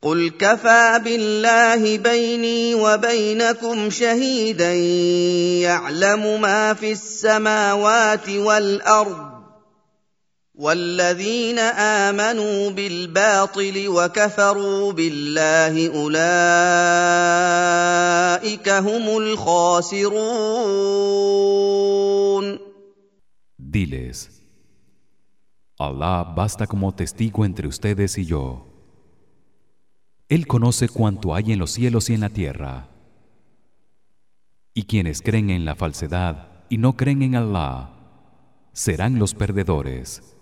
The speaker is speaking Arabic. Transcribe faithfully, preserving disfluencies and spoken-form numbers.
قل كفى بالله بيني وبينكم شهيدا يعلم ما في السماوات والأرض والذين آمنوا بالباطل وكفروا بالله أولئك هم الخاسرون. Diles: Allah basta como testigo entre ustedes y yo. Él conoce cuanto hay en los cielos y en la tierra. Y quienes creen en la falsedad y no creen en Allah serán los perdedores.